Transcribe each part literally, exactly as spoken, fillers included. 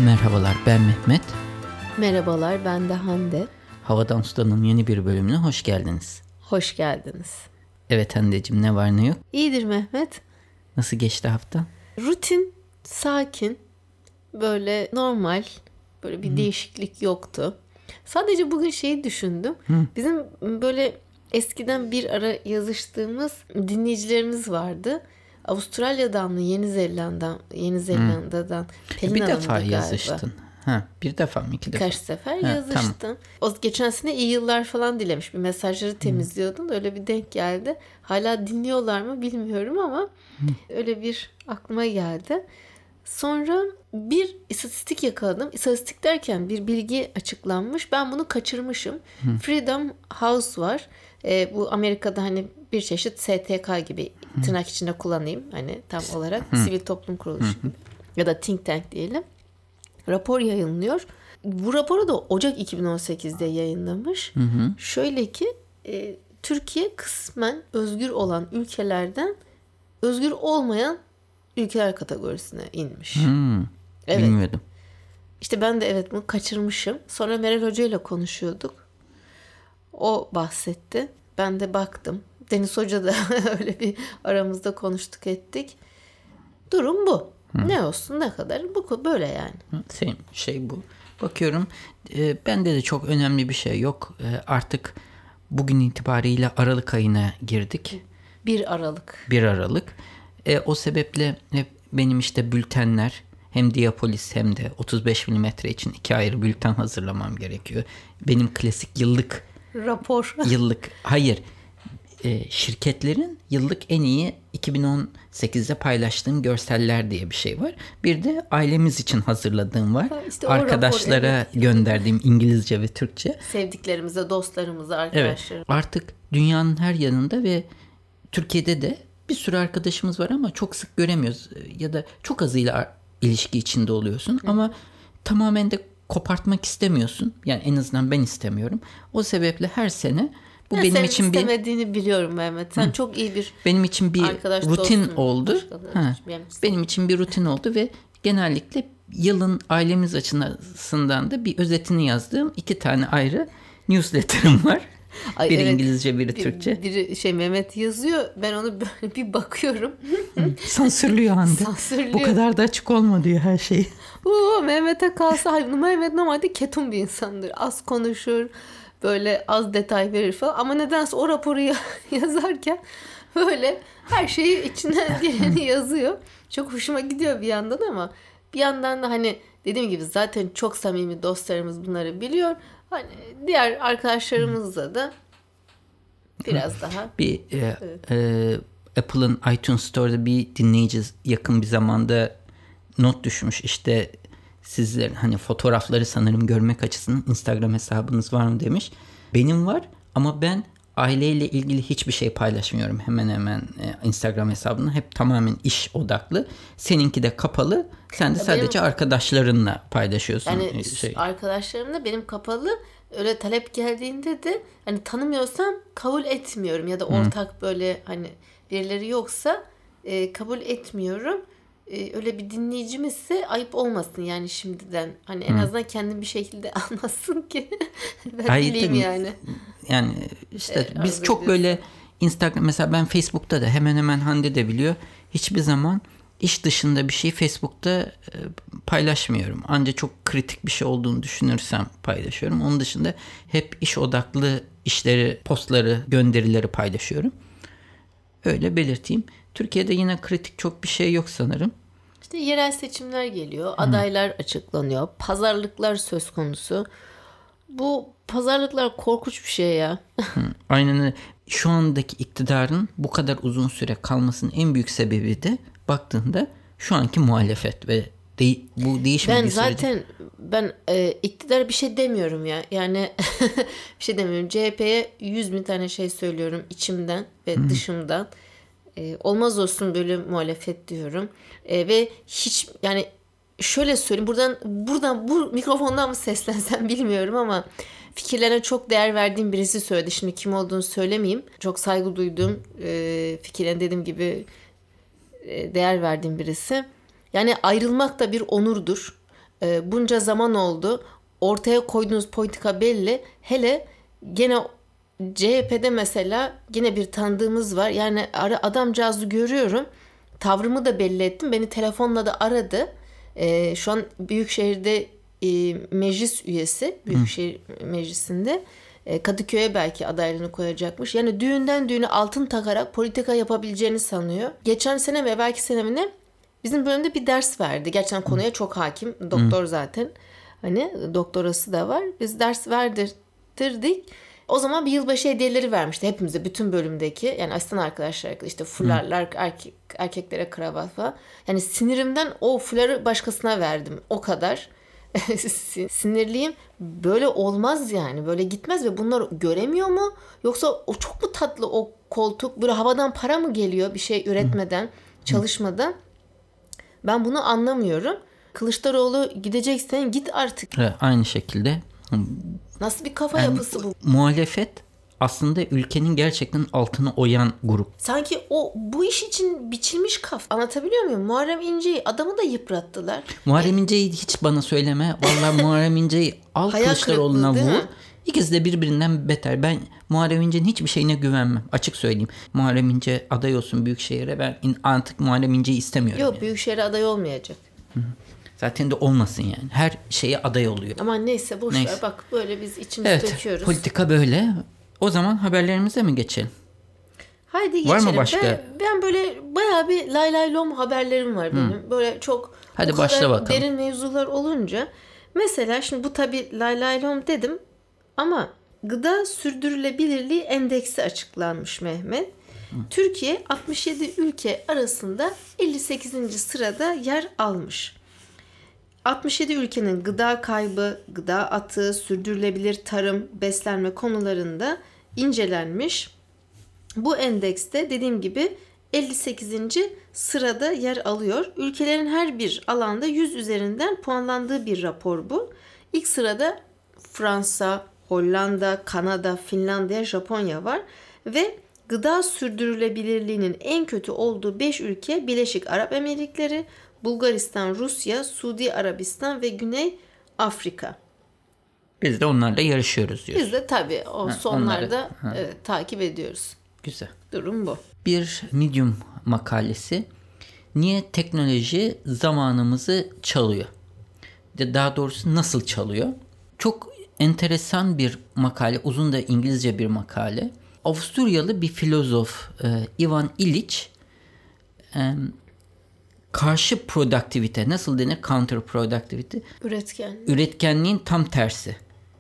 Merhabalar, ben Mehmet. Merhabalar, ben de Hande. Havadan Sudan'ın yeni bir bölümüne hoş geldiniz. Hoş geldiniz. Evet Hande'cim, ne var ne yok? İyidir Mehmet. Nasıl geçti hafta? Rutin, sakin, böyle normal, böyle bir Hı. değişiklik yoktu. Sadece bugün şeyi düşündüm. Hı. Bizim böyle eskiden bir ara yazıştığımız dinleyicilerimiz vardı. Avustralya'dan mı Yeni Zelanda, Yeni Zelanda'dan Pelin bir Hanım'dı defa galiba. yazıştın. Ha, bir defa mı iki defa? Kaç sefer ha, yazıştım. Tamam. O geçen sene iyi yıllar falan dilemiş. Bir mesajları temizliyordum da öyle bir denk geldi. Hala dinliyorlar mı bilmiyorum ama Hı. öyle bir aklıma geldi. Sonra bir istatistik yakaladım. İstatistik derken bir bilgi açıklanmış. Ben bunu kaçırmışım. Hı. Freedom House var. E, bu Amerika'da hani bir çeşit S T K gibi, Hı. tırnak içinde kullanayım. Hani tam olarak Hı. sivil toplum kuruluşu Hı. gibi. Ya da think tank diyelim. Rapor yayınlıyor. Bu raporu da Ocak iki bin on sekizde yayınlamış. Hı hı. Şöyle ki e, Türkiye kısmen özgür olan ülkelerden özgür olmayan ülkeler kategorisine inmiş. Hmm, evet. Bilmiyordum. İşte ben de evet bunu kaçırmışım. Sonra Meral Hoca ile konuşuyorduk. O bahsetti. Ben de baktım. Deniz Hoca da öyle bir aramızda konuştuk ettik. Durum bu. Hı. Ne olsun ne kadar bu böyle yani. Şey, şey bu. Bakıyorum e, bende de çok önemli bir şey yok. E, artık bugün itibariyle Aralık ayına girdik. bir Aralık. bir Aralık. E, o sebeple hep benim işte bültenler hem Diapolis hem de otuz beş milimetre için iki ayrı bülten hazırlamam gerekiyor. Benim klasik yıllık rapor. Yıllık hayır. E, şirketlerin yıllık en iyi iki bin on sekizde paylaştığım görseller diye bir şey var. Bir de ailemiz için hazırladığım var. İşte arkadaşlara rapor, evet. gönderdiğim İngilizce ve Türkçe. Sevdiklerimize, dostlarımıza, arkadaşlarımıza. Evet, artık dünyanın her yanında ve Türkiye'de de bir sürü arkadaşımız var ama çok sık göremiyoruz. Ya da çok azıyla ilişki içinde oluyorsun. Hı. Ama tamamen de kopartmak istemiyorsun. Yani en azından ben istemiyorum. O sebeple her sene bu ya benim için bir istemediğini biliyorum Mehmet. Sen Hı. çok iyi bir benim için bir rutin oldu. Ha. Benim için bir rutin oldu ve genellikle yılın ailemiz açısından da bir özetini yazdığım iki tane ayrı newsletter'ım var. Ay, biri evet. İngilizce, biri Türkçe. Biri şey Mehmet yazıyor. Ben onu böyle bir bakıyorum. Sansürlüyor Hande. Sansürlüyor. Bu kadar da açık olma diyor her şey. Oo, Mehmet'e kalsa Mehmet normalde ketum bir insandır. Az konuşur. Böyle az detay verir falan. Ama nedense o raporu yazarken böyle her şeyi içinden geleni yazıyor. Çok hoşuma gidiyor bir yandan ama bir yandan da hani dediğim gibi zaten çok samimi dostlarımız bunları biliyor. Hani diğer arkadaşlarımızla da biraz daha. Bir e, evet. e, Apple'ın iTunes Store'da bir dinleyici yakın bir zamanda not düşmüş. İşte sizlerin hani fotoğrafları sanırım görmek açısından Instagram hesabınız var mı demiş. Benim var ama ben aileyle ilgili hiçbir şey paylaşmıyorum hemen hemen e, Instagram hesabında. Hep tamamen iş odaklı. Seninki de kapalı. Sen de ya sadece benim, arkadaşlarınla paylaşıyorsun. Yani şey. Arkadaşlarımla benim kapalı. Öyle talep geldiğinde de hani tanımıyorsam kabul etmiyorum. Ya da ortak Hı. böyle hani birileri yoksa e, kabul etmiyorum. Ee, öyle bir dinleyicimizse ayıp olmasın yani şimdiden. Hani en Hı. azından kendim bir şekilde anlasın ki ben Hayır, bileyim yani. Yani işte ee, biz çok böyle Instagram mesela ben Facebook'ta da hemen hemen Hande de biliyor. Hiçbir zaman iş dışında bir şey Facebook'ta e, paylaşmıyorum. Ancak çok kritik bir şey olduğunu düşünürsem paylaşıyorum. Onun dışında hep iş odaklı işleri, postları, gönderileri paylaşıyorum. Öyle belirteyim. Türkiye'de yine kritik çok bir şey yok sanırım. İşte yerel seçimler geliyor, Hı. adaylar açıklanıyor, pazarlıklar söz konusu. Bu pazarlıklar korkunç bir şey ya. Hı, aynen öyle. Şu andaki iktidarın bu kadar uzun süre kalmasının en büyük sebebi de baktığında şu anki muhalefet ve de, bu değişmediği Ben zaten sürece... ben e, iktidara bir şey demiyorum ya. Yani bir şey demiyorum. C H P'ye yüz bin tane şey söylüyorum içimden ve Hı. dışımdan. E, olmaz olsun böyle muhalefet diyorum. E, ve hiç yani şöyle söyleyeyim buradan buradan bu mikrofondan mı seslensem bilmiyorum ama fikirlerine çok değer verdiğim birisi söyledi. Şimdi kim olduğunu söylemeyeyim. Çok saygı duyduğum e, fikirlerine dediğim gibi e, değer verdiğim birisi. Yani ayrılmak da bir onurdur. e, bunca zaman oldu. Ortaya koyduğunuz politika belli. Hele gene C H P'de mesela yine bir tanıdığımız var. Yani adamcağızı görüyorum. Tavrımı da belli ettim. Beni telefonla da aradı. E, şu an Büyükşehir'de e, meclis üyesi. Büyükşehir Hı. Meclisi'nde. E, Kadıköy'e belki adaylığını koyacakmış. Yani düğünden düğüne altın takarak politika yapabileceğini sanıyor. Geçen sene ve evvelki senemine bizim bölümde bir ders verdi. Gerçekten konuya çok hakim. Doktor Hı. zaten. Hani doktorası da var. Biz ders verdirdik. O zaman bir yılbaşı hediyeleri vermişti hepimize, bütün bölümdeki. Yani asistan arkadaşlar, işte fularlar, erkek, erkeklere kravat falan. Yani sinirimden o fuları başkasına verdim. O kadar sinirliyim. Böyle olmaz yani. Böyle gitmez ve bunlar göremiyor mu? Yoksa o çok mu tatlı o koltuk? Böyle havadan para mı geliyor bir şey üretmeden, çalışmadan? Ben bunu anlamıyorum. Kılıçdaroğlu gideceksen git artık. Evet, aynı şekilde. Nasıl bir kafa yani, yapısı bu? Muhalefet aslında ülkenin gerçekten altını oyan grup. Sanki o bu iş için biçilmiş kaf. Anlatabiliyor muyum? Muharrem İnce'yi, adamı da yıprattılar. Muharrem İnce'yi hiç bana söyleme. Vallahi Muharrem İnce'yi al Kılıçdaroğlu'na vur. İkisi de birbirinden beter. Ben Muharrem İnce'nin hiçbir şeyine güvenmem. Açık söyleyeyim. Muharrem İnce aday olsun Büyükşehir'e. Ben artık Muharrem İnce'yi istemiyorum. Yok yani. Büyükşehir'e aday olmayacak. Hı. Zaten de olmasın yani. Her şeye aday oluyor. Ama neyse boş ver. Bak böyle biz içimizi evet, döküyoruz. Politika böyle. O zaman haberlerimize mi geçelim? Haydi geçelim. Var mı başka? Ben, ben böyle bayağı bir lay lay lom haberlerim var benim. Hı. Böyle çok Hadi o başla kadar bakalım. Derin mevzular olunca. Mesela şimdi bu tabii lay lay lom dedim. Ama gıda sürdürülebilirliği endeksi açıklanmış Mehmet. Hı. Türkiye altmış yedi ülke arasında elli sekizinci sırada yer almış. altmış yedi ülkenin gıda kaybı, gıda atığı, sürdürülebilir tarım, beslenme konularında incelenmiş. Bu endekste dediğim gibi elli sekizinci sırada yer alıyor. Ülkelerin her bir alanda yüz üzerinden puanlandığı bir rapor bu. İlk sırada Fransa, Hollanda, Kanada, Finlandiya, Japonya var ve gıda sürdürülebilirliğinin en kötü olduğu beş ülke Birleşik Arap Emirlikleri, Bulgaristan, Rusya, Suudi Arabistan ve Güney Afrika. Biz de onlarla yarışıyoruz diyoruz. Biz de tabii o ha, sonlarda evet, takip ediyoruz. Güzel. Durum bu. Bir Medium makalesi. Niye teknoloji zamanımızı çalıyor? Daha doğrusu nasıl çalıyor? Çok enteresan bir makale. Uzun da İngilizce bir makale. Avusturyalı bir filozof Ivan Illich karşı produktivite, nasıl denir? Counter productivity. Üretkenlik. Üretkenliğin tam tersi.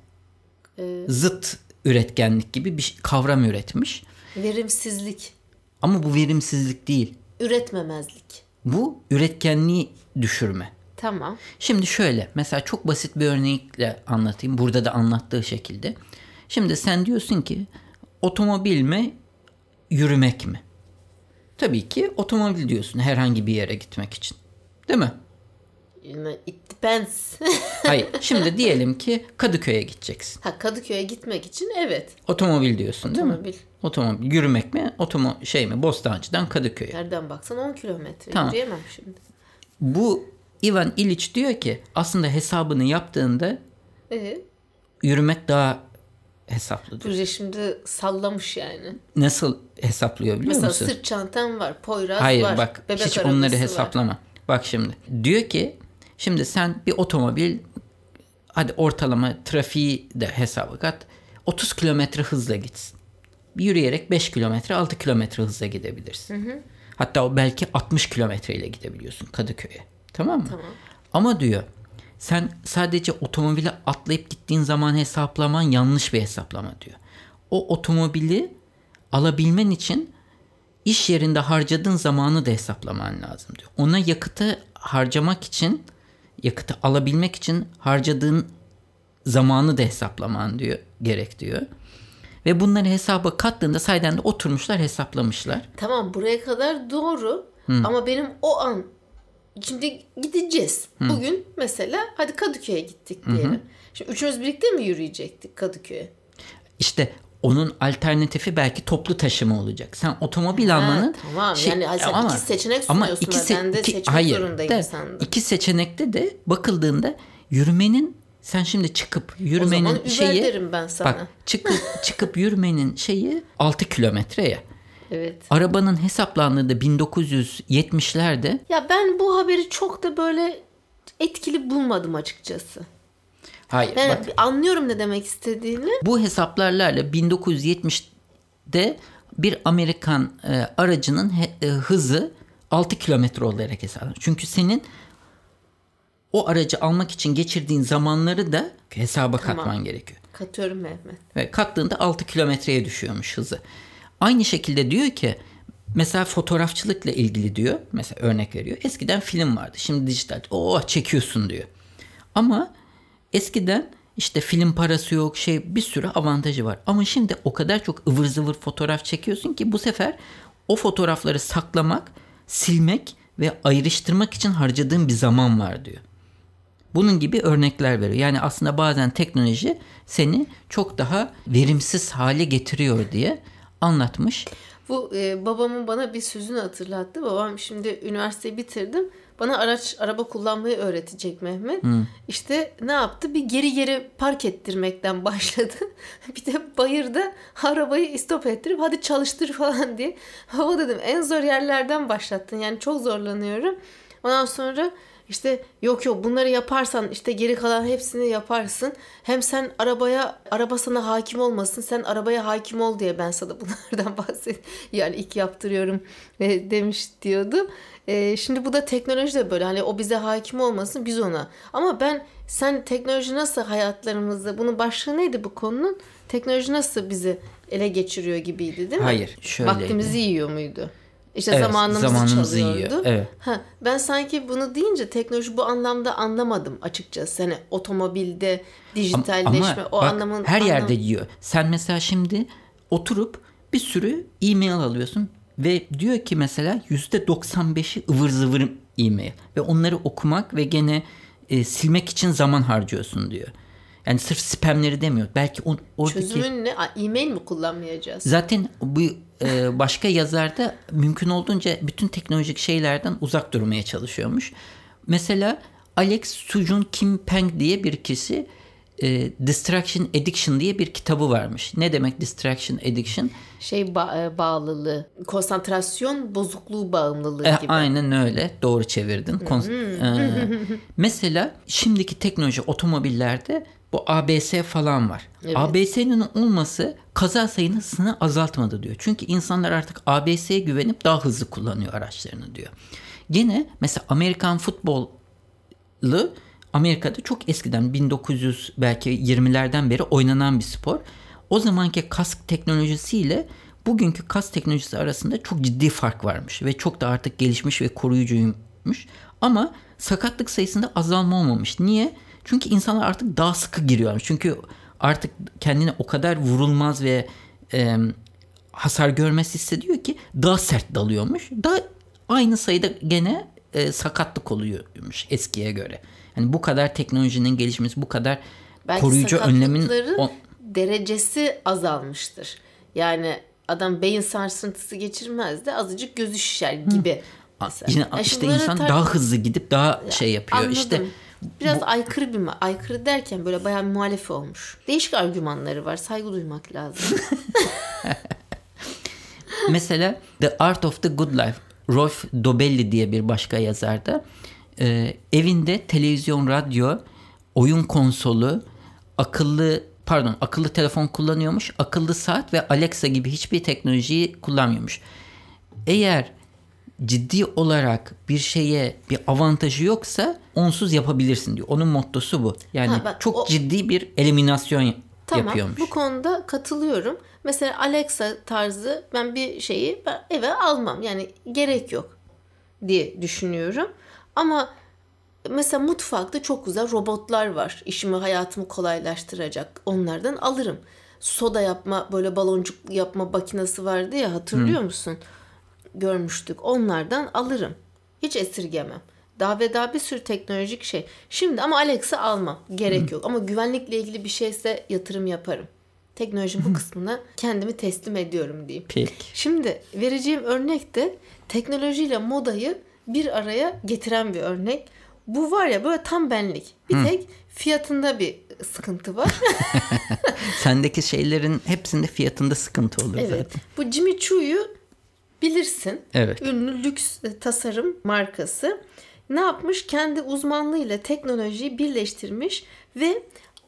Ee, Zıt üretkenlik gibi bir kavram üretmiş. Verimsizlik. Ama bu verimsizlik değil. Üretmemezlik. Bu üretkenliği düşürme. Tamam. Şimdi şöyle, mesela çok basit bir örnekle anlatayım. Burada da anlattığı şekilde. Şimdi sen diyorsun ki otomobil mi, yürümek mi? Tabii ki otomobil diyorsun herhangi bir yere gitmek için. Değil mi? It depends. Hayır. Şimdi diyelim ki Kadıköy'e gideceksin. Ha, Kadıköy'e gitmek için evet. Otomobil diyorsun otomobil. Değil mi? Otomobil. Yürümek mi? Otomo şey mi? Bostancı'dan Kadıköy'e. Nereden baksan on kilometre. Tamam. Yürüyemem şimdi. Bu Ivan Illich diyor ki aslında hesabını yaptığında ee? yürümek daha hesaplıdır. Proje şimdi sallamış yani. Nasıl hesaplıyor biliyor Mesela musun? Mesela sırt çantam var, Poyraz Hayır, var. Hayır bak bebek hiç onları var. hesaplama. Bak şimdi diyor ki şimdi sen bir otomobil hadi ortalama trafiği de hesaba kat otuz kilometre hızla gitsin. Yürüyerek beş kilometre altı kilometre hızla gidebilirsin. Hı hı. Hatta belki altmış kilometre ile gidebiliyorsun Kadıköy'e. Tamam mı? Tamam. Ama diyor sen sadece otomobile atlayıp gittiğin zaman hesaplaman yanlış bir hesaplama diyor. O otomobili alabilmen için iş yerinde harcadığın zamanı da hesaplaman lazım diyor. Ona yakıtı harcamak için, yakıtı alabilmek için harcadığın zamanı da hesaplaman diyor, gerek diyor. Ve bunları hesaba kattığında sayeden de oturmuşlar hesaplamışlar. Tamam buraya kadar doğru. Hı. Ama benim o an şimdi gideceğiz. Hı. Bugün mesela hadi Kadıköy'e gittik diyelim. Hı hı. Şimdi üçümüz birlikte mi yürüyecektik Kadıköy'e? İşte onun alternatifi belki toplu taşıma olacak. Sen otomobil ha, almanın... Tamam şey, yani sen ama, iki seçenek sunuyorsun. Iki se- ben de iki, seçmek hayır, zorundayım de, sandım. İki seçenekte de bakıldığında yürümenin sen şimdi çıkıp yürümenin o zaman şeyi Uber derim ben sana. Bak çıkıp çıkıp yürümenin şeyi altı kilometre ya. Evet. Arabanın hesaplandığı da bin dokuz yüz yetmişlerde. Ya ben bu haberi çok da böyle etkili bulmadım açıkçası. Hayır. Yani bak, anlıyorum ne demek istediğini. Bu hesaplarla bin dokuz yüz yetmişte bir Amerikan e, aracının he, e, hızı altı kilometre olarak hesaplanıyor. Çünkü senin o aracı almak için geçirdiğin zamanları da hesaba Tamam. katman gerekiyor. Katıyorum Mehmet. Ve kattığında altı kilometreye düşüyormuş hızı. Aynı şekilde diyor ki mesela fotoğrafçılıkla ilgili diyor. Mesela örnek veriyor. Eskiden film vardı. Şimdi dijital. Oh çekiyorsun diyor. Ama eskiden işte film parası yok, şey bir sürü avantajı var. Ama şimdi o kadar çok ıvır zıvır fotoğraf çekiyorsun ki bu sefer o fotoğrafları saklamak, silmek ve ayrıştırmak için harcadığın bir zaman var diyor. Bunun gibi örnekler veriyor. Yani aslında bazen teknoloji seni çok daha verimsiz hale getiriyor diye anlatmış. Bu e, babamın bana bir sözünü hatırlattı. Babam şimdi üniversiteyi bitirdim. Bana araç araba kullanmayı öğretecek Mehmet. Hmm. İşte ne yaptı? Bir geri geri park ettirmekten başladı. Bir de bayırda arabayı stop ettirip hadi çalıştır falan diye. Baba dedim en zor yerlerden başlattın. Yani çok zorlanıyorum. Ondan sonra İşte yok yok bunları yaparsan işte geri kalan hepsini yaparsın. Hem sen arabaya, araba sana hakim olmasın. Sen arabaya hakim ol diye ben sana bunlardan bahsediyorum. Yani ilk yaptırıyorum e, demiş diyordu. E, şimdi bu da teknoloji de böyle. Hani o bize hakim olmasın biz ona. Ama ben sen teknoloji nasıl hayatlarımızda, bunun başlığı neydi bu konunun? Teknoloji nasıl bizi ele geçiriyor gibiydi değil mi? Hayır şöyleydi. Vaktimizi yiyor muydu? İşte evet, zamanımızı, zamanımızı çalıyordu. yiyor. Evet. Ha, ben sanki bunu deyince teknoloji bu anlamda anlamadım açıkçası. Hani otomobilde dijitalleşme ama, o ama anlamın her anlam... yerde yiyor. Sen mesela şimdi oturup bir sürü e-mail alıyorsun ve diyor ki mesela yüzde doksan beşi ıvır zıvır e-mail ve onları okumak ve gene e, silmek için zaman harcıyorsun diyor. Yani sırf spamleri demiyor. Belki on, oradaki... Çözümün ne? E-mail mi kullanmayacağız? Zaten bu e, başka yazar da mümkün olduğunca bütün teknolojik şeylerden uzak durmaya çalışıyormuş. Mesela Alex Sujun Kim Peng diye bir kişi e, Distraction Addiction diye bir kitabı varmış. Ne demek Distraction Addiction? Şey ba- bağlılığı, konsantrasyon bozukluğu bağımlılığı e, gibi. Aynen öyle. Doğru çevirdin. Kon- e, mesela şimdiki teknoloji otomobillerde bu A B S falan var. Evet. A B S'nin olması kaza sayısını azaltmadı diyor. Çünkü insanlar artık A B S'ye güvenip daha hızlı kullanıyor araçlarını diyor. Gene mesela Amerikan futbolu Amerika'da çok eskiden bin dokuz yüz belki yirmilerden beri oynanan bir spor. O zamanki kask teknolojisiyle bugünkü kask teknolojisi arasında çok ciddi fark varmış ve çok da artık gelişmiş ve koruyucuymuş. Ama sakatlık sayısında azalma olmamış. Niye? Çünkü insanlar artık daha sıkı giriyorlar. Çünkü artık kendine o kadar vurulmaz ve e, hasar görmez hissediyor ki daha sert dalıyormuş. Daha aynı sayıda gene e, sakatlık oluyormuş eskiye göre. Yani bu kadar teknolojinin gelişmesi, bu kadar belki koruyucu önlemin o... derecesi azalmıştır. Yani adam beyin sarsıntısı geçirmez de azıcık gözü şişer gibi. Yine yani işte insan tar- daha hızlı gidip daha ya, şey yapıyor. Anladım. İşte biraz bu... aykırı bir aykırı derken böyle bayağı muhalif olmuş. Değişik argümanları var. Saygı duymak lazım. Mesela The Art of the Good Life, Rolf Dobelli diye bir başka yazar da e, evinde televizyon, radyo, oyun konsolu, akıllı pardon akıllı telefon kullanıyormuş. Akıllı saat ve Alexa gibi hiçbir teknolojiyi kullanmıyormuş. Eğer ciddi olarak bir şeye bir avantajı yoksa onsuz yapabilirsin diyor. Onun mottosu bu. Yani ha, ben, çok o... ciddi bir eliminasyon tamam, yapıyormuş. Bu konuda katılıyorum. Mesela Alexa tarzı ben bir şeyi ben eve almam. Yani gerek yok diye düşünüyorum. Ama mesela mutfakta çok güzel robotlar var. İşimi, hayatımı kolaylaştıracak. Onlardan alırım. Soda yapma, böyle baloncuk yapma makinesi vardı ya, hatırlıyor hmm. musun? Görmüştük. Onlardan alırım. Hiç esirgemem. Daha ve daha bir sürü teknolojik şey. Şimdi ama Alexa almam. Gerek hmm. yok. Ama güvenlikle ilgili bir şeyse yatırım yaparım. Teknolojinin bu kısmına kendimi teslim ediyorum diyeyim. Peki. Şimdi vereceğim örnek de teknolojiyle modayı bir araya getiren bir örnek. Bu var ya böyle tam benlik. Bir Hı. tek fiyatında bir sıkıntı var. Sendeki şeylerin hepsinde fiyatında sıkıntı olur evet. zaten. Bu Jimmy Choo'yu bilirsin. Evet. Ünlü lüks tasarım markası. Ne yapmış? Kendi uzmanlığıyla teknolojiyi birleştirmiş ve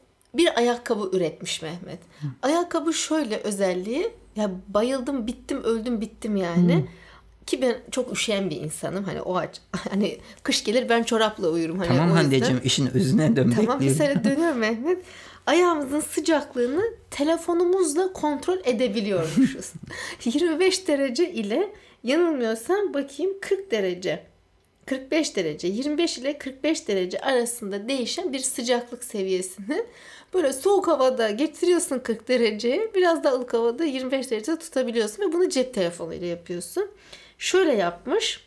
bir ayakkabı üretmiş Mehmet. Hı. Ayakkabı şöyle özelliği, ya bayıldım, bittim, öldüm, bittim yani. Hı. Ki ben çok üşüyen bir insanım. Hani o aç. Hani kış gelir ben çorapla uyurum. Hani tamam Hande'cim, işin özüne dön. Tamam bir sene dönüyorum Mehmet. Ayağımızın sıcaklığını telefonumuzla kontrol edebiliyormuşuz. yirmi beş derece ile yanılmıyorsam bakayım kırk derece. kırk beş derece. yirmi beş ile kırk beş derece arasında değişen bir sıcaklık seviyesini böyle soğuk havada getiriyorsun kırk dereceye. Biraz da ılık havada yirmi beş derecede tutabiliyorsun ve bunu cep telefonuyla yapıyorsun. Şöyle yapmış.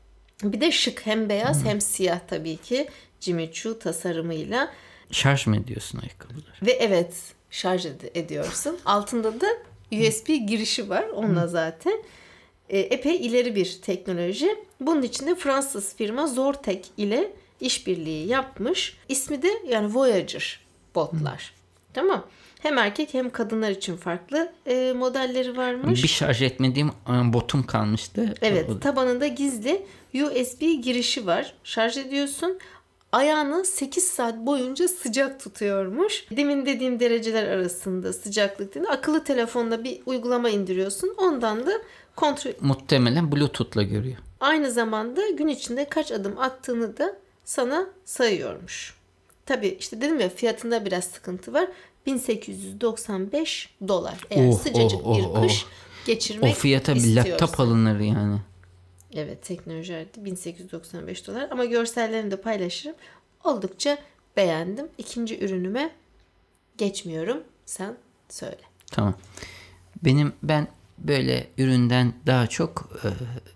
Bir de şık, hem beyaz hmm. hem siyah tabii ki Jimmy Choo tasarımıyla. Şarj mı ediyorsun ayakkabıları? Ve evet, şarj ed- ediyorsun. Altında da U S B girişi var onunla hmm. zaten. E, epey ileri bir teknoloji. Bunun için de Fransız firma Zortec ile işbirliği yapmış. İsmi de yani Voyager botlar. Hmm. Tamam. Hem erkek hem kadınlar için farklı e, modelleri varmış. Bir şarj etmediğim botum kalmıştı. Evet, tabanında gizli U S B girişi var. Şarj ediyorsun. Ayağını sekiz saat boyunca sıcak tutuyormuş. Demin dediğim dereceler arasında sıcaklık dediğinde akıllı telefonla bir uygulama indiriyorsun. Ondan da kontrol... Muhtemelen Bluetooth'la görüyor. Aynı zamanda gün içinde kaç adım attığını da sana sayıyormuş. Tabii işte dedim ya, fiyatında biraz sıkıntı var. bin sekiz yüz doksan beş dolar. Eğer oh, sıcacık oh, bir oh, kış oh. geçirmek o fiyata istiyorsan. Bir laptop alınır yani. Evet, teknoloji aleti bin sekiz yüz doksan beş dolar ama görsellerini de paylaşırım. Oldukça beğendim. İkinci ürünüme geçmiyorum. Sen söyle. Tamam. Benim ben böyle üründen daha çok e,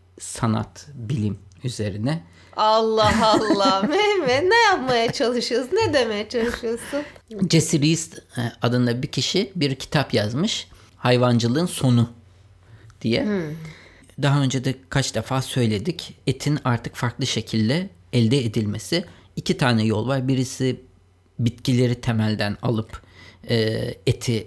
sanat, bilim üzerine. Allah Allah Mehmet, ne yapmaya çalışıyorsun? Ne demeye çalışıyorsun? Jesse Rees adında bir kişi bir kitap yazmış. Hayvancılığın sonu diye. Hmm. Daha önce de kaç defa söyledik. Etin artık farklı şekilde elde edilmesi. İki tane yol var. Birisi bitkileri temelden alıp e, eti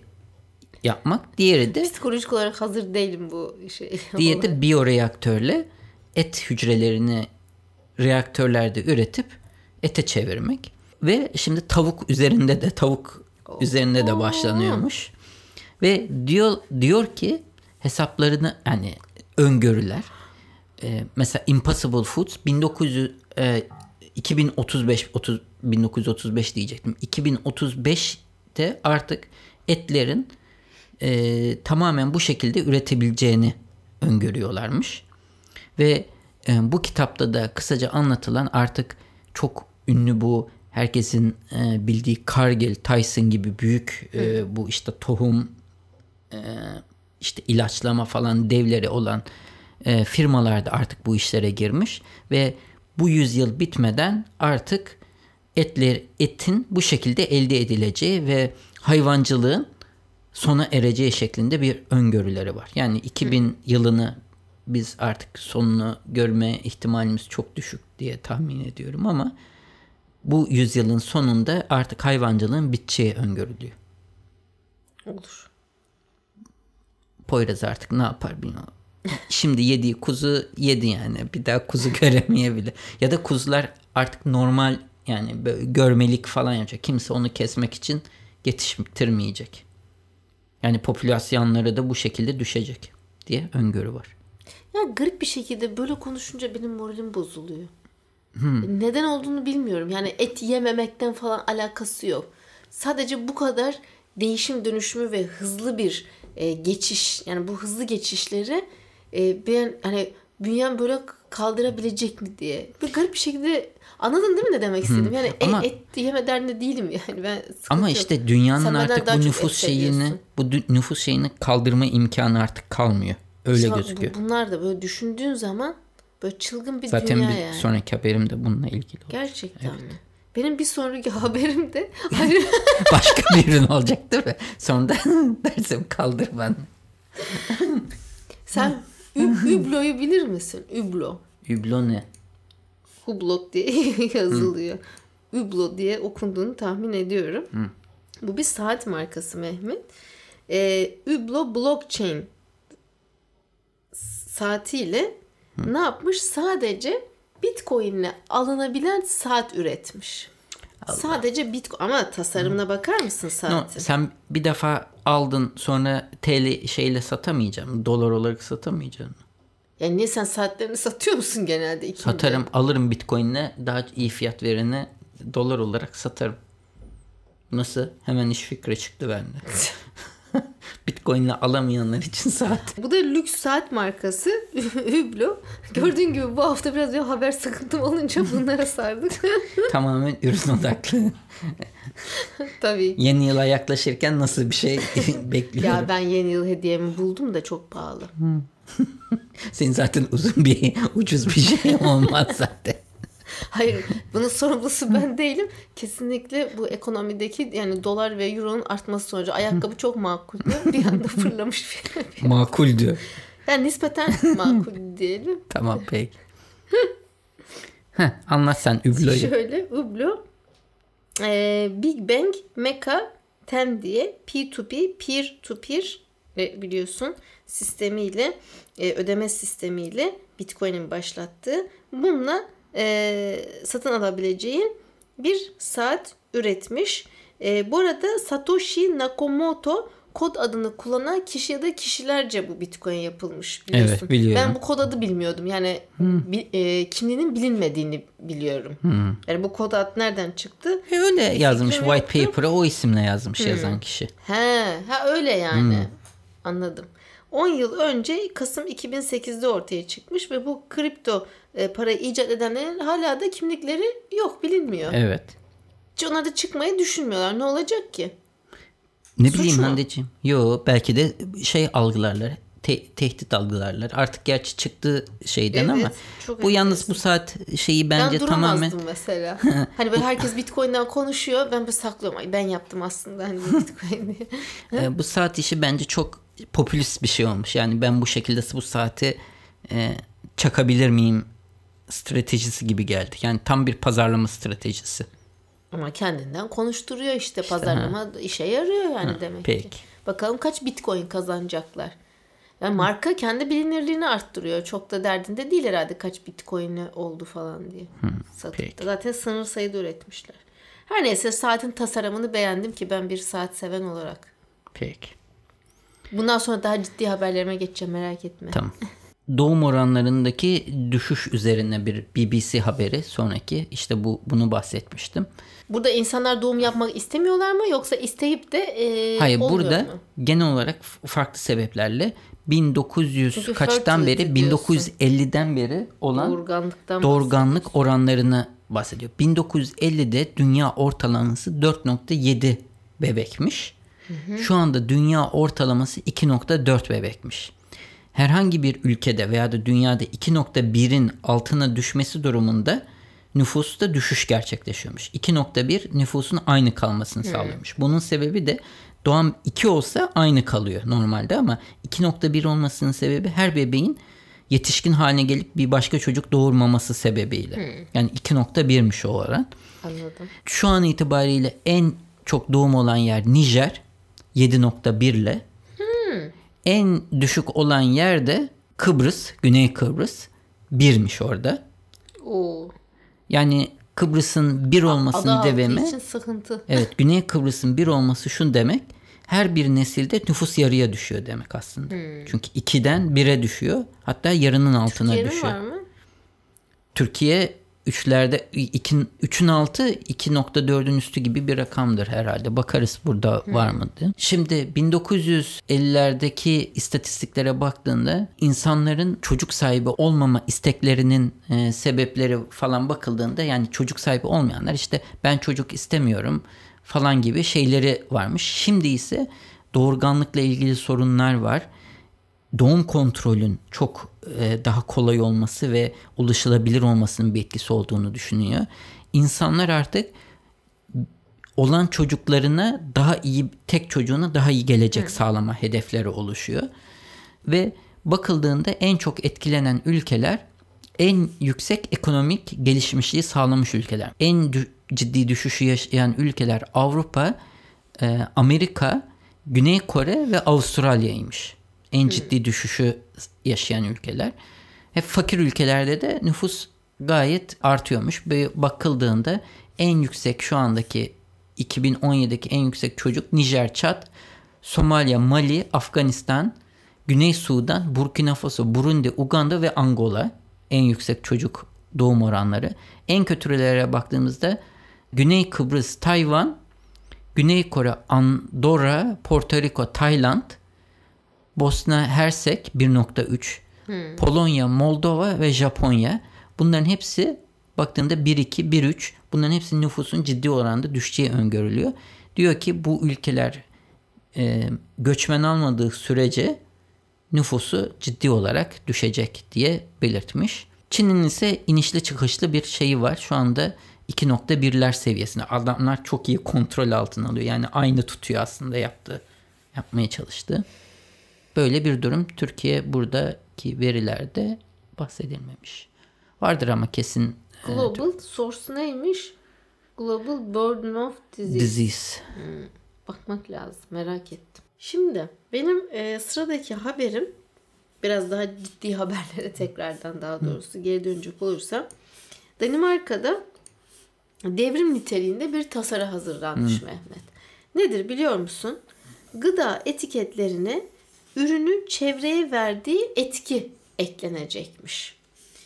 yapmak. Diğeri de... Psikolojik olarak hazır değilim bu şey. Diğeri de biyoreaktörle et hücrelerini reaktörlerde üretip ete çevirmek. Ve şimdi tavuk üzerinde de tavuk oh. üzerinde de başlanıyormuş. Ve diyor diyor ki hesaplarını, yani öngörüler. Ee, mesela Impossible Foods bin dokuz yüz e, iki bin otuz beş otuz, bin dokuz yüz otuz beş diyecektim. iki bin otuz beşte artık etlerin e, tamamen bu şekilde üretebileceğini öngörüyorlarmış. Ve e, bu kitapta da kısaca anlatılan, artık çok ünlü bu herkesin e, bildiği Cargill, Tyson gibi büyük e, bu işte tohum e, işte ilaçlama falan devleri olan e, firmalar da artık bu işlere girmiş ve bu yüzyıl bitmeden artık etler etin bu şekilde elde edileceği ve hayvancılığın sona ereceği şeklinde bir öngörüleri var. Yani iki bin Hı. yılını biz artık sonunu görme ihtimalimiz çok düşük diye tahmin ediyorum ama bu yüzyılın sonunda artık hayvancılığın biteceği öngörülüyor. Olur. Poyraz artık ne yapar bilmiyorum. Şimdi yediği kuzu yedi yani. Bir daha kuzu göremeyebilir. Ya da kuzular artık normal, yani böyle görmelik falan yapacak. Kimse onu kesmek için yetiştirmeyecek. Yani popülasyonları da bu şekilde düşecek diye öngörü var. Ya garip bir şekilde böyle konuşunca benim moralim bozuluyor. Hmm. Neden olduğunu bilmiyorum. Yani et yememekten falan alakası yok. Sadece bu kadar değişim dönüşümü ve hızlı bir e, geçiş, yani bu hızlı geçişleri e, ben hani bünyem böyle kaldırabilecek mi diye. Böyle garip bir şekilde, anladın değil mi ne demek istedim? Yani ama, et, et yeme derdinde değilim yani. Ben ama yok. işte dünyanın Sen artık bu nüfus şeyini, bu nüfus şeyini kaldırma imkanı artık kalmıyor. Öyle Şu, gözüküyor. Bunlar da böyle düşündüğün zaman böyle çılgın bir Zaten dünya bir yani. sonraki haberim de bununla ilgili olacak. Gerçekten evet. mi? Benim bir sonraki haberim de başka bir ürün olacak değil mi? Sonra dersim kaldır ben. Sen Üblo'yu bilir misin? Üblo. Üblo ne? Hublot diye yazılıyor. Hı. Hublot diye okunduğunu tahmin ediyorum. Hı. Bu bir saat markası Mehmet. Ee, Hublot Blockchain saatiyle Hı. ne yapmış? Sadece Bitcoin'le alınabilen saat üretmiş. Allah. Sadece Bitcoin. Ama tasarımına bakar mısın saatin? No, sen bir defa aldın sonra T L şeyle satamayacaksın. Dolar olarak satamayacaksın. Yani niye sen saatlerini satıyor musun genelde? İkinde? Satarım. Alırım Bitcoin'le daha iyi fiyat verene dolar olarak satarım. Nasıl? Hemen iş fikri çıktı bende. Bitcoin'le alamayanlar için saat. Bu da lüks saat markası Hublot. Gördüğün gibi bu hafta biraz bir haber sıkıntım olunca bunlara sardık. Tamamen ürün odaklı. Tabii. Yeni yıla yaklaşırken nasıl bir şey bekliyorum? Ya ben yeni yıl hediyemi buldum da çok pahalı. Senin zaten uzun bir ucuz bir şey olmaz zaten. Hayır, bunun sorumlusu ben değilim. Kesinlikle bu ekonomideki yani dolar ve euronun artması sonucu ayakkabı çok makuldü. Bir anda fırlamış. Bir Makuldü. Yani nispeten makul diyelim. Tamam peki. Heh, anlat sen Hublo'yu. Şöyle Hublot e, Big Bang Mecha on diye P iki P peer to peer biliyorsun sistemiyle e, ödeme sistemiyle Bitcoin'in başlattığı bununla e, satın alabileceğin bir saat üretmiş. E, bu arada Satoshi Nakamoto kod adını kullanan kişi ya da kişilerce bu Bitcoin yapılmış biliyorsun. Evet biliyorum. Ben bu kod adı bilmiyordum. Yani hmm. bi, e, kimliğinin bilinmediğini biliyorum. Hmm. Yani bu kod adı nereden çıktı? E öyle bir yazmış white paper'a o isimle yazmış hmm. yazan kişi. He, ha öyle yani. Hmm. Anladım. on yıl önce Kasım iki bin sekizde ortaya çıkmış ve bu kripto e, parayı icat edenlerin hala da kimlikleri yok, bilinmiyor. Evet. Hiç onlar da çıkmayı düşünmüyorlar. Ne olacak ki? Ne Suç bileyim mu? Hande'ciğim. Yo belki de şey algılarlar. Te- tehdit algılarlar. Artık gerçi çıktı şeyden evet, ama bu yalnız bu saat şeyi bence ben tamamen. Ben mesela. Hani böyle herkes Bitcoin'den konuşuyor. Ben böyle saklıyorum. Ay ben yaptım aslında hani Bitcoin diye. Bu saat işi bence çok popülist bir şey olmuş. Yani ben bu şekilde bu saati e, çakabilir miyim stratejisi gibi geldi. Yani tam bir pazarlama stratejisi. Ama kendinden konuşturuyor işte, işte pazarlama ha. işe yarıyor yani ha, demek peki. ki. Bakalım kaç Bitcoin kazanacaklar. Yani marka kendi bilinirliğini arttırıyor. Çok da derdinde değil herhalde kaç Bitcoin'i oldu falan diye. Hı, satıp da zaten sınır sayıda üretmişler. Her neyse saatin tasarımını beğendim ki ben bir saat seven olarak. Peki. Bundan sonra daha ciddi haberlerime geçeceğim, merak etme. Tamam. Doğum oranlarındaki düşüş üzerine bir B B C haberi sonraki işte bu bunu bahsetmiştim. Burada insanlar doğum yapmak istemiyorlar mı yoksa isteyip de e, Hayır olmuyor burada mu? Genel olarak farklı sebeplerle bin dokuz yüz Çünkü kaçtan beri bin dokuz yüz elliden beri olan doğurganlıktan doğurganlık oranlarını bahsediyor. bin dokuz yüz ellide dünya ortalaması dört nokta yedi bebekmiş. Hı hı. Şu anda dünya ortalaması iki nokta dört bebekmiş. Herhangi bir ülkede veya da dünyada iki nokta birin altına düşmesi durumunda nüfusta düşüş gerçekleşiyormuş. iki nokta bir nüfusun aynı kalmasını sağlıyormuş. Bunun sebebi de doğan iki olsa aynı kalıyor normalde ama iki nokta bir olmasının sebebi her bebeğin yetişkin haline gelip bir başka çocuk doğurmaması sebebiyle. Hmm. Yani iki nokta birmiş o oran. Anladım. Şu an itibariyle en çok doğum olan yer Nijer yedi nokta bir ile. Hmm. En düşük olan yer de Kıbrıs, Güney Kıbrıs birmiş orada. Oo. Yani Kıbrıs'ın bir olmasının devamı. için sıkıntı. Evet, Güney Kıbrıs'ın bir olması şunu demek. Her bir nesilde nüfus yarıya düşüyor demek aslında. Hmm. Çünkü ikiden bire düşüyor. Hatta yarının altına Türkiye'nin düşüyor. Var mı? Türkiye üçlerde üçün altı iki nokta dördün üstü gibi bir rakamdır herhalde. Bakarız burada hmm. var mı diye. Şimdi bin dokuz yüz ellilerdeki istatistiklere baktığında insanların çocuk sahibi olmama isteklerinin e, sebepleri falan bakıldığında yani çocuk sahibi olmayanlar işte ben çocuk istemiyorum falan gibi şeyleri varmış. Şimdi ise doğurganlıkla ilgili sorunlar var. Doğum kontrolün çok e, daha kolay olması ve ulaşılabilir olmasının bir etkisi olduğunu düşünüyor. İnsanlar artık olan çocuklarına daha iyi, tek çocuğuna daha iyi gelecek Hı. sağlama hedefleri oluşuyor. Ve bakıldığında en çok etkilenen ülkeler en yüksek ekonomik gelişmişliği sağlamış ülkeler. En dü- ciddi düşüşü yaşayan ülkeler Avrupa, e, Amerika, Güney Kore ve Avustralya'ymış. En ciddi düşüşü yaşayan ülkeler. Hep fakir ülkelerde de nüfus gayet artıyormuş. Böyle bakıldığında en yüksek şu andaki iki bin on yedideki en yüksek çocuk Nijer, Çad, Somalya, Mali, Afganistan, Güney Sudan, Burkina Faso, Burundi, Uganda ve Angola en yüksek çocuk doğum oranları. En kötülere baktığımızda Güney Kıbrıs, Tayvan, Güney Kore, Andorra, Porto Rico, Tayland, Bosna Hersek bir nokta üç, hmm. Polonya, Moldova ve Japonya. Bunların hepsi baktığında bir iki, bir üç. Bunların hepsi nüfusun ciddi oranda düşeceği öngörülüyor. Diyor ki bu ülkeler e, göçmen almadığı sürece nüfusu ciddi olarak düşecek diye belirtmiş. Çin'in ise inişli çıkışlı bir şeyi var. Şu anda iki nokta birler seviyesinde. Adamlar çok iyi kontrol altına alıyor. Yani aynı tutuyor aslında yaptığı, yapmaya çalıştığı. Böyle bir durum. Türkiye buradaki verilerde bahsedilmemiş. Vardır ama kesin. Global e, source neymiş? Global Burden of Disease. Disease. Hmm, bakmak lazım. Merak ettim. Şimdi benim e, sıradaki haberim biraz daha ciddi haberlere tekrardan daha doğrusu geri dönecek olursam Danimarka'da devrim niteliğinde bir tasarı hazırlanmış hmm. Mehmet. Nedir biliyor musun? Gıda etiketlerine ürünün çevreye verdiği etki eklenecekmiş.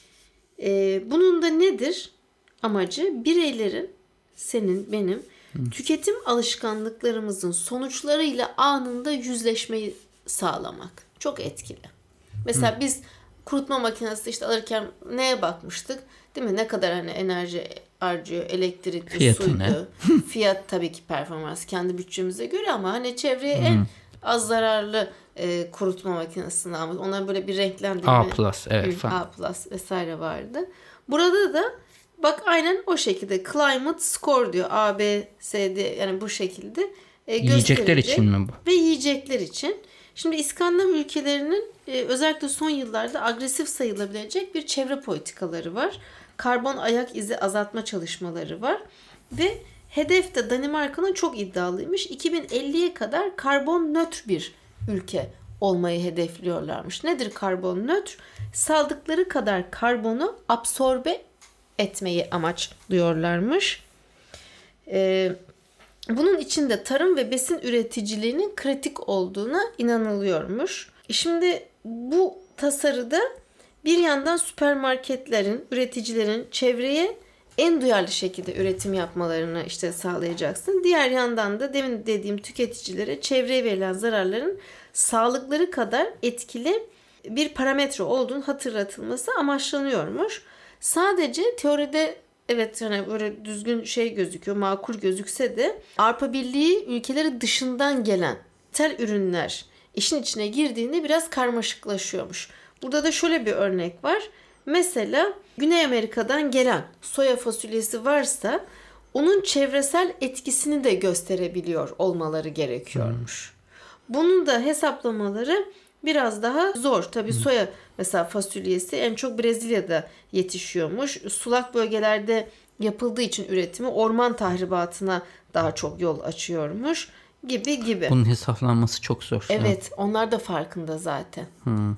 Ee, bunun da nedir? Amacı bireylerin, senin, benim hmm. tüketim alışkanlıklarımızın sonuçlarıyla anında yüzleşmeyi sağlamak. Çok etkili. Mesela hmm. biz kurutma makinesi işte alırken neye bakmıştık? Değil mi? Ne kadar hani enerji harcıyor, elektrikli, fiyatı suydu. Ne? Fiyat tabii ki performans kendi bütçemize göre ama hani çevreye hmm. en az zararlı e, kurutma makinesini almış. Onların böyle bir renklendirme. A plus, evet falan. A plus vesaire vardı. Burada da bak aynen o şekilde climate score diyor. A, B, C, D yani bu şekilde e, yiyecekler için mi bu? Ve yiyecekler için. Şimdi İskandinav ülkelerinin e, özellikle son yıllarda agresif sayılabilecek bir çevre politikaları var. Karbon ayak izi azaltma çalışmaları var. Ve hedef de Danimarka'nın çok iddialıymış. iki bin elliye kadar karbon nötr bir ülke olmayı hedefliyorlarmış. Nedir karbon nötr? Saldıkları kadar karbonu absorbe etmeyi amaçlıyorlarmış. Ee, bunun içinde tarım ve besin üreticiliğinin kritik olduğuna inanılıyormuş. Şimdi bu tasarıda bir yandan süpermarketlerin, üreticilerin çevreye en duyarlı şekilde üretim yapmalarını işte sağlayacaksın. Diğer yandan da demin dediğim tüketicilere çevreye verilen zararların sağlıkları kadar etkili bir parametre olduğunu hatırlatılması amaçlanıyormuş. Sadece teoride evet hani böyle düzgün şey gözüküyor, makul gözükse de Avrupa Birliği ülkeleri dışından gelen ithal ürünler işin içine girdiğinde biraz karmaşıklaşıyormuş. Burada da şöyle bir örnek var. Mesela Güney Amerika'dan gelen soya fasulyesi varsa onun çevresel etkisini de gösterebiliyor olmaları gerekiyormuş. Bunun da hesaplamaları biraz daha zor. Tabii soya mesela fasulyesi en çok Brezilya'da yetişiyormuş. Sulak bölgelerde yapıldığı için üretimi orman tahribatına daha çok yol açıyormuş gibi gibi. Bunun hesaplanması çok zor. Evet, onlar da farkında zaten. Hmm.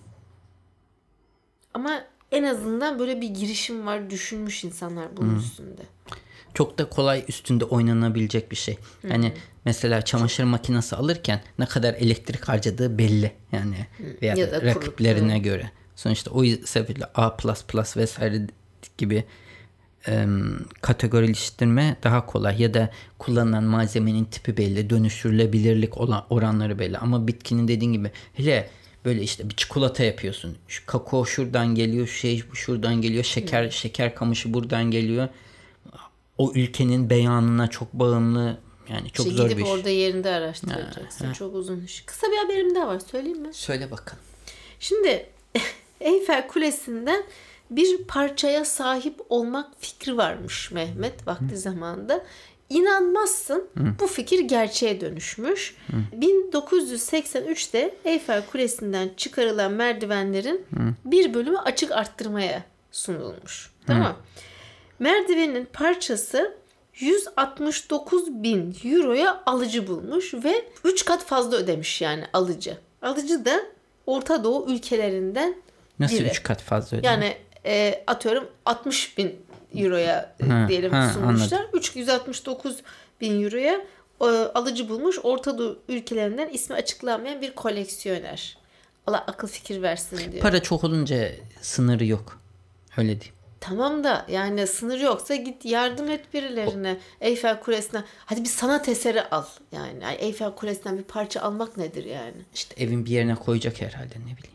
Ama en azından böyle bir girişim var, düşünmüş insanlar bunun hmm. üstünde. Çok da kolay üstünde oynanabilecek bir şey. Hmm. Yani mesela çamaşır makinesi alırken ne kadar elektrik harcadığı belli. Yani veya ya da rakiplerine kurutma. Göre. Sonuçta o sebeple A plus plus vesaire gibi e, kategorileştirme daha kolay. Ya da kullanılan malzemenin tipi belli, dönüştürülebilirlik olan oranları belli. Ama bitkinin dediğin gibi hele böyle işte bir çikolata yapıyorsun. Şu kakao şuradan geliyor, şey şuradan geliyor, şeker hmm. şeker kamışı buradan geliyor. O ülkenin beyanına çok bağımlı, yani çok işte zor bir iş. Gidip orada yerinde araştıracaksın. Ha, çok uzun iş. Kısa bir haberim daha var, söyleyeyim mi? Söyle bakalım. Şimdi Eyfel Kulesi'nden bir parçaya sahip olmak fikri varmış Mehmet vakti Hı. zamanında. İnanmazsın Hı. bu fikir gerçeğe dönüşmüş. Hı. bin dokuz yüz seksen üçte Eyfel Kulesi'nden çıkarılan merdivenlerin Hı. bir bölümü açık arttırmaya sunulmuş. Hı. Tamam. Merdivenin parçası yüz altmış dokuz bin euroya alıcı bulmuş ve üç kat fazla ödemiş yani alıcı. Alıcı da Orta Doğu ülkelerinden Nasıl biri. üç kat fazla ödemiş? Yani e, atıyorum altmış bin euroya ha, diyelim ha, sunmuşlar. yüz altmış dokuz bin euroya e, alıcı bulmuş. Orta Doğu ülkelerinden ismi açıklanmayan bir koleksiyoner. Allah akıl fikir versin diyor. Para çok olunca sınırı yok. Öyle diyeyim. Tamam da yani sınır yoksa git yardım et birilerine. O... Eyfel Kulesi'ne. Hadi bir sanat eseri al. Yani Eyfel Kulesi'nden bir parça almak nedir yani? İşte evin bir yerine koyacak herhalde, ne bileyim.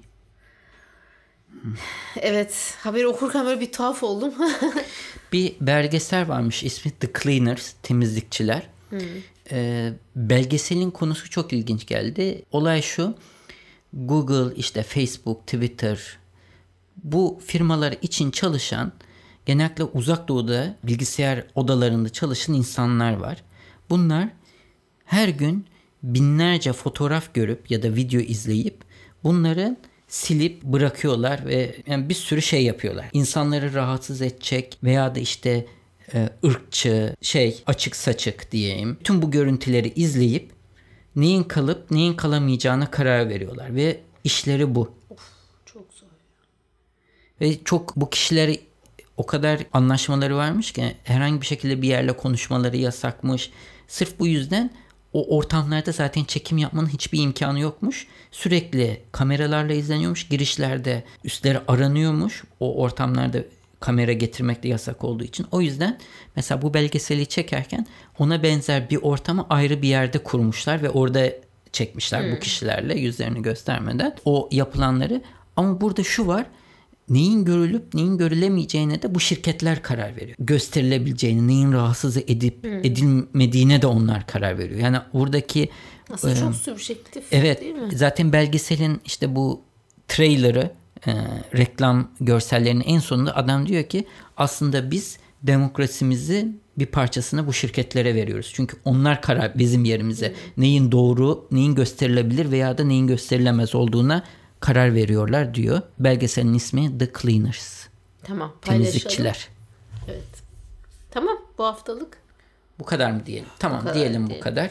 Evet, haberi okurken böyle bir tuhaf oldum. Bir belgesel varmış, ismi The Cleaners, temizlikçiler. Hmm. Ee, belgeselin konusu çok ilginç geldi. Olay şu: Google, işte Facebook, Twitter, bu firmalar için çalışan, genellikle uzak doğuda bilgisayar odalarında çalışan insanlar var. Bunlar her gün binlerce fotoğraf görüp ya da video izleyip bunları silip bırakıyorlar ve yani bir sürü şey yapıyorlar. İnsanları rahatsız edecek veya da işte e, ırkçı, şey, açık saçık diyeyim. Tüm bu görüntüleri izleyip neyin kalıp neyin kalamayacağına karar veriyorlar ve işleri bu. Of, çok zor. Ve çok, bu kişiler o kadar anlaşmaları varmış ki herhangi bir şekilde bir yerle konuşmaları yasakmış. Sırf bu yüzden o ortamlarda zaten çekim yapmanın hiçbir imkanı yokmuş. Sürekli kameralarla izleniyormuş. Girişlerde üstleri aranıyormuş. O ortamlarda kamera getirmek de yasak olduğu için. O yüzden mesela bu belgeseli çekerken ona benzer bir ortamı ayrı bir yerde kurmuşlar ve orada çekmişler hmm. bu kişilerle, yüzlerini göstermeden o yapılanları. Ama burada şu var: neyin görülüp neyin görülemeyeceğine de bu şirketler karar veriyor. Gösterilebileceğine, neyin rahatsız edip hmm. edilmediğine de onlar karar veriyor. Yani oradaki aslında e, çok subjektif, evet, değil mi? Zaten belgeselin işte bu trailer'ı, e, reklam görsellerinin en sonunda adam diyor ki aslında biz demokrasimizi bir parçasını bu şirketlere veriyoruz. Çünkü onlar karar bizim yerimize hmm. neyin doğru, neyin gösterilebilir veya da neyin gösterilemez olduğuna karar veriyorlar diyor. Belgeselin ismi The Cleaners. Tamam, temizlikçiler. Evet. Tamam, bu haftalık. Bu kadar mı diyelim? Tamam, bu kadar diyelim diyelim. bu kadar.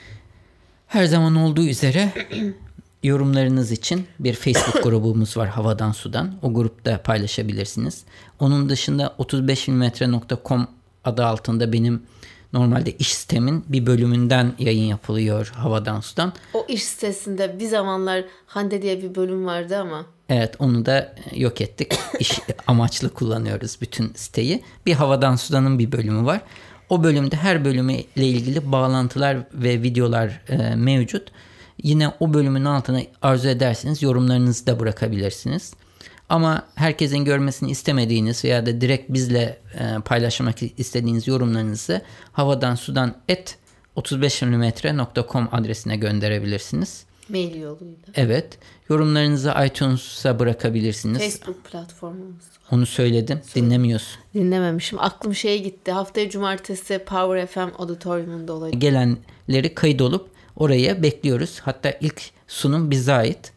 Her zaman olduğu üzere yorumlarınız için bir Facebook grubumuz var, Havadan Sudan. O grupta paylaşabilirsiniz. Onun dışında otuz beş milimetre nokta com adı altında benim normalde iş sitemin bir bölümünden yayın yapılıyor, Havadan Sudan. O iş sitesinde bir zamanlar Hande diye bir bölüm vardı ama. Evet, onu da yok ettik. İş amaçlı kullanıyoruz bütün siteyi. Bir Havadan Sudan'ın bir bölümü var. O bölümde her bölümle ilgili bağlantılar ve videolar e, mevcut. Yine o bölümün altına arzu ederseniz yorumlarınızı da bırakabilirsiniz. Ama herkesin görmesini istemediğiniz veya da direkt bizle e, paylaşmak istediğiniz yorumlarınızı havadansudan at otuz beş milimetre nokta com adresine gönderebilirsiniz. Mail yoluyla. Evet. Yorumlarınızı iTunes'a bırakabilirsiniz. Facebook platformumuz. Onu söyledim. Söyle. Dinlemiyorsun. Dinlememişim. Aklım şeye gitti. Haftaya cumartesi Power F M Auditorium'unda olacak. Gelenleri kaydolup oraya bekliyoruz. Hatta ilk sunum bize ait.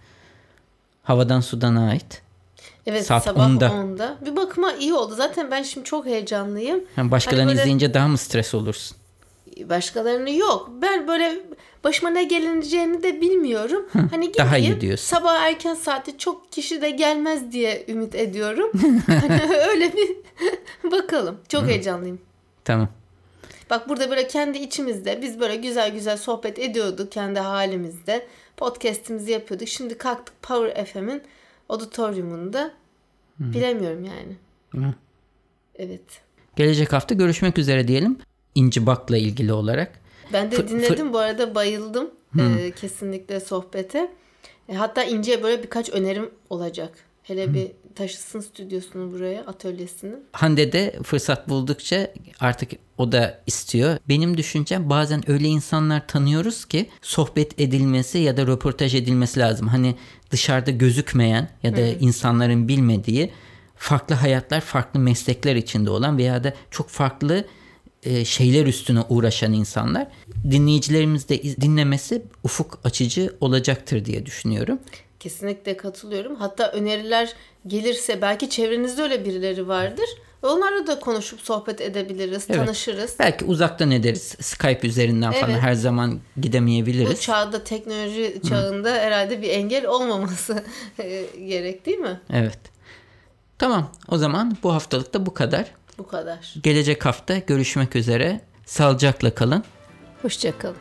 Havadan Sudan'a ait. Evet, saat sabah onda. onda. Bir bakıma iyi oldu. Zaten ben şimdi çok heyecanlıyım. Yani başkalarını hani böyle, izleyince daha mı stres olursun? Başkalarını yok. Ben böyle başıma ne gelineceğini de bilmiyorum. Hı, hani daha iyi diyorsun. Sabah erken saati çok kişi de gelmez diye ümit ediyorum. Hani öyle bir bakalım. Çok Hı. heyecanlıyım. Tamam. Bak burada böyle kendi içimizde biz böyle güzel güzel sohbet ediyorduk kendi halimizde. Podcast'imizi yapıyorduk. Şimdi kalktık Power F M'in auditoriumunda. Hı. Bilemiyorum yani. Hı. Evet. Gelecek hafta görüşmek üzere diyelim. İnci Bak'la ilgili olarak. Ben de f- dinledim f- bu arada, bayıldım ee, kesinlikle sohbete. E, hatta İnci'ye böyle birkaç önerim olacak. Hele hmm. bir taşısın stüdyosunu buraya, atölyesini. Hande de fırsat buldukça artık o da istiyor. Benim düşüncem, bazen öyle insanlar tanıyoruz ki sohbet edilmesi ya da röportaj edilmesi lazım. Hani dışarıda gözükmeyen ya da hmm. insanların bilmediği farklı hayatlar, farklı meslekler içinde olan veya da çok farklı şeyler üstüne uğraşan insanlar. Dinleyicilerimiz de dinlemesi ufuk açıcı olacaktır diye düşünüyorum. Kesinlikle katılıyorum. Hatta öneriler gelirse belki çevrenizde öyle birileri vardır. Onlarla da konuşup sohbet edebiliriz, evet. tanışırız. Belki uzaktan ederiz. Skype üzerinden falan evet. her zaman gidemeyebiliriz. Bu çağda, teknoloji çağında Hı. herhalde bir engel olmaması gerek değil mi? Evet. Tamam, o zaman bu haftalık da bu kadar. Bu kadar. Gelecek hafta görüşmek üzere. Sağlıcakla kalın. Hoşça kalın.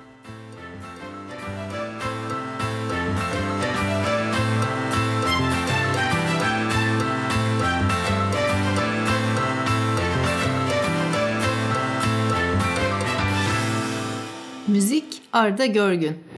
Müzik Arda Görgün.